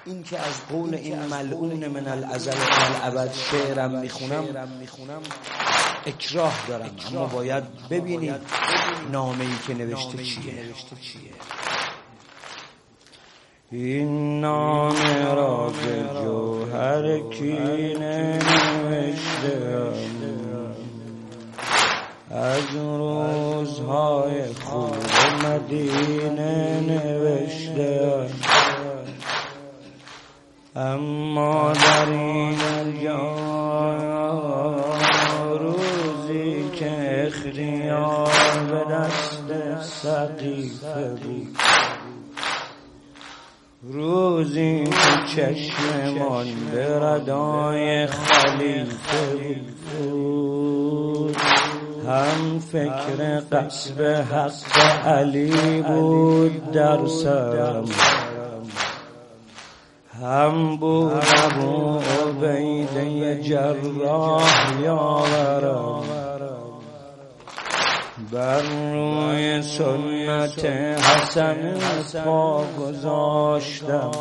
این که از قول این ملعون من الازل و الابد شعرم میخونم اکراه دارم، اما باید ببینید نامه‌ای که نوشته چیه. این نامه را به جوهر کینه نوشتم، از روزهای خوب مدینه نوشتم، اما در این جا روزی که اختیار به دست سقیفه بود، روزی که چشممان به ردای خلیفه بود، هم فکر قصب حق علی بود در سرم، هم بود ابو عبیده جراح یاورم، بر روی سنت حسن پا گذاشتم،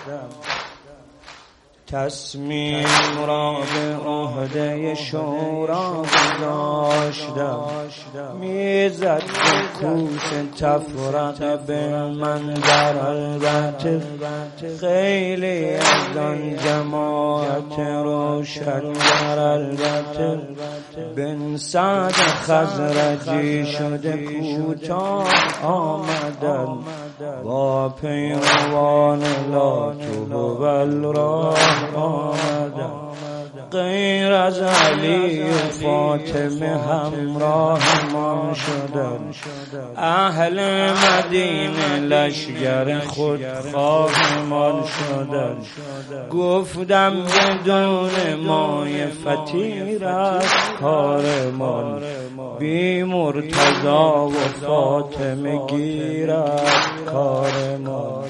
تصمیم را به عهده شورا گذاشتم، میزد به کوس تفرقه به من در البته، خیلی از آن جماعت روشنگر البته، بن سعد خزرجی شده کوتاه آمدن، با پیروان لاتو الراه آمدن، غیر از علی و فاطمه همراهمان شدن، اهل مدینه لشگر خودخواهمان شدن، گفتم بدون مای فطیر است کارمان، بی مرتضا و فاطمه گیر است کارمان.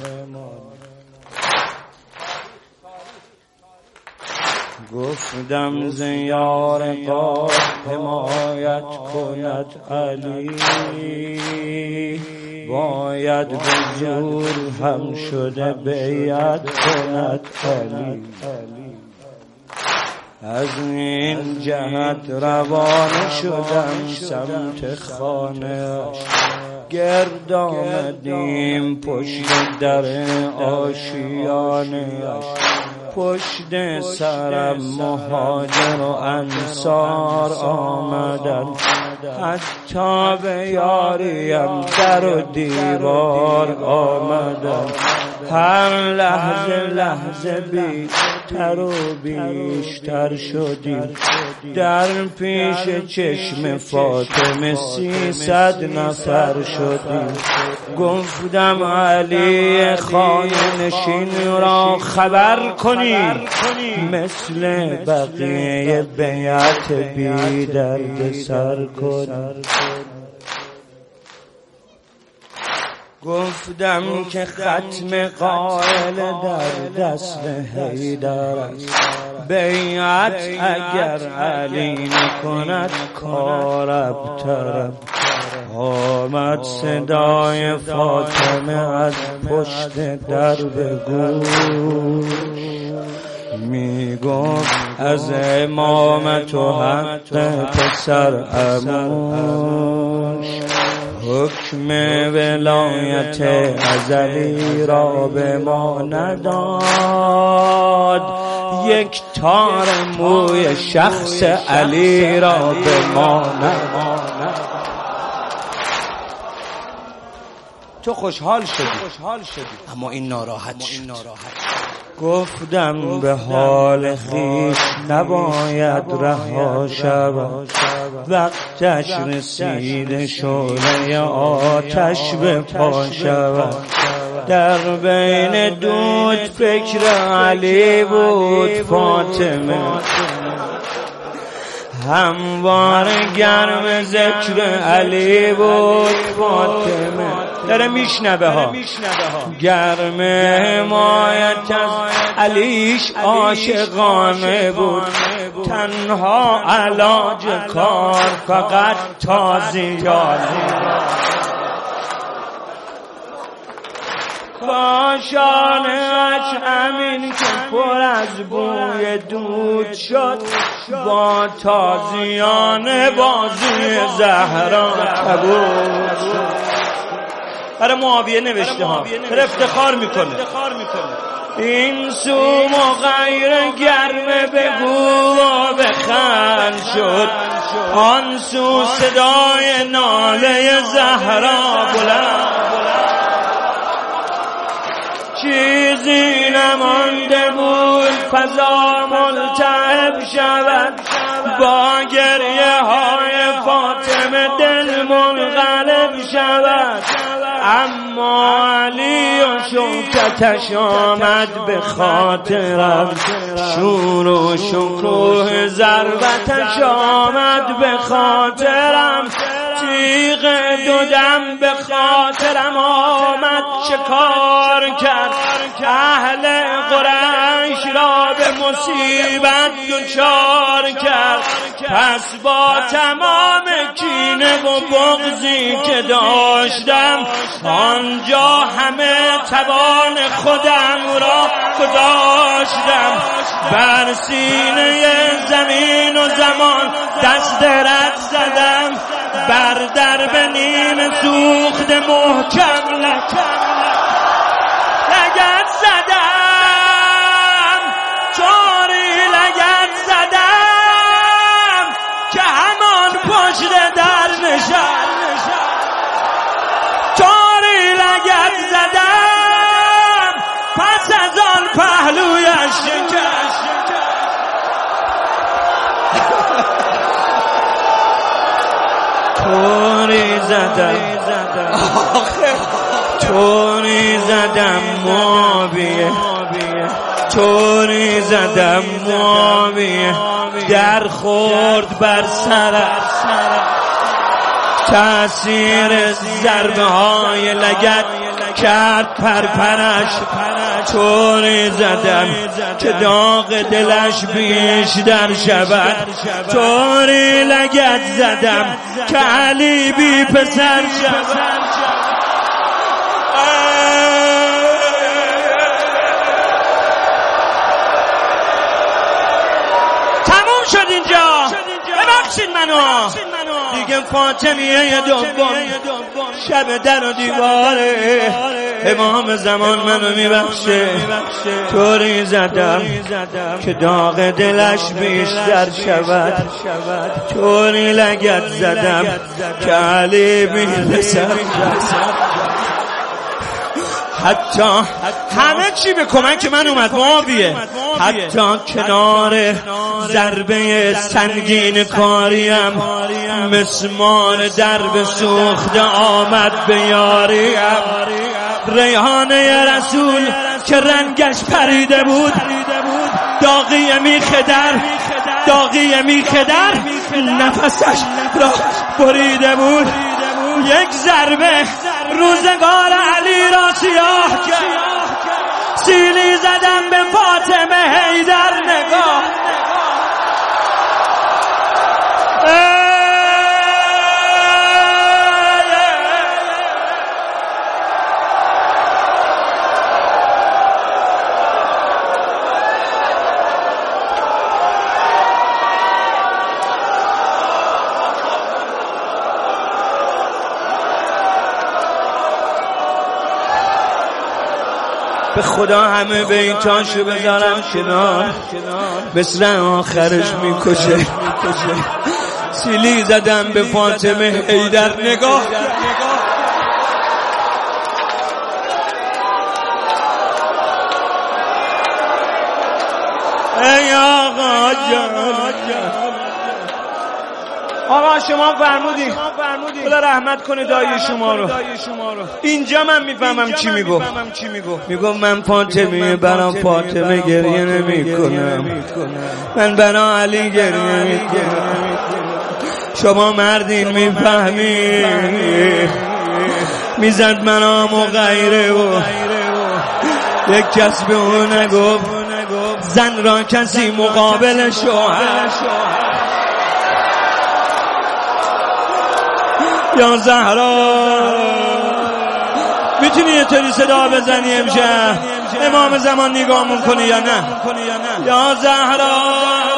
گفتم زیار قاد حمایت کند علی، باید به زور هم شده بیعت کند علی، از این جهت روانه شدم سمت خانه‌اش، گرد آمدیم پشت در آشیانه‌اش، پشت سرم مهاجر و انصار آمدن، حتی به یاریم در و دیوار آمدن، هر لحظه بیشتر و بیشتر شدیم، در پیش چشم فاطمه 300 نفر شدیم. گفتم علی خانه نشین را خبر کنید، مثل بقیه بیعت بی درد سر کنید. گفتم که ختم قائل در دست حیدر است، بیعت اگر علی نکند کار ابتر. آمد صدای فاطمه از پشت در بگو، می گفت از امامت و حق پسر عموش، حکم ولایت ازلی را به ما نداد، یک تار موی شخص علی را به ما نداد. تو خوشحال شدی اما این ناراحت شد. گفتم به حال خویش نباید رها شود، وقتش رسید شعله آتش به پا شود. در بین دود فکر علی بود فاطمه، هموار گرم ذکر علی بود فاطمه. داره میشنبه ها، گرم حمایت از علیش عاشقانه بود، تنها علاج کار فقط تازیانه. با شانه‌اش همین که پر از بوی دود شد، با تازیان بازی زهرا قبول شد. برای معاویه نوشته ها، داره افتخار میکنه. این سو مغیر گرمه بگو و بخند شد، آن سو صدای ناله زهرا بلند. چیزی نمانده بود فضا ملتهب شود، با گریه های فاطمه دل منقلب شود. اما علی و شوکتش آمد به خاطرم، شور و شکوه ضربتش آمد به خاطرم، تیغ دودم به خاطرم آمد. چه کار کرد اهل قریش را به مصیبت دچار کرد؟ پس با تمام کینه و بغضی که داشتم، آنجا همه توان خودم را گذاشتم. بر سینه زمین و زمان دست رد زدم، بر درب نیم سوخت محکم لگد زدم، طوری لگد زدم که همان پشت در نشست. طوری لگد زدم پس از آن پهلویش شکست. طوری زدم، طوری زدم معاویه، طوری زدم معاویه، در خورد بر سرم. تأثیر ضربه های لگد کرد پرپرش، طوری زدم که داغ دلش بیشتر شود. طوری لگد زدم که علی بی پسر شود. تموم شد اینجا، ببخشید منو دیگه. فاطمیه دوم شب در و دیواره، امام زمان منو میبخشه. طوری زدم که داغ دلش بیشتر شود، طوری لگد زدم که علی بی پسر. حتی همه چی به کمک من اومد معاویه، حتی کنار ضربه سنگین کاریم مسمار درب سوخته آمد به یاریم. ریحانه رسول که رنگش پریده بود، داغی میخدر نفسش را بریده بود. یک ضربه روزگار علی را سیاه کرد. سیلی زدم به فاطمه حیدر نگاه. به خدا همه بیتاشو بذارم کنار، مثل آخرش میکشه. سیلی زدم به فاطمه حیدر نگاه. ای آقا جان، آقا شما فرمودی خدا رحمت کنه دایی شما رو. اینجا من میفهمم چی میگو. من فاطمه برا فاطمه گریه نمی کنم، من برا علی گریه می کنم. شما مردین میفهمی. میزد منام و غیره و یک کس به اون نگفت زن را کسی مقابل شوهر. یا زهرا میتونی یه طوری صدا بزنی امشب امام زمان نگامون کنی یا نه؟ یا زهرا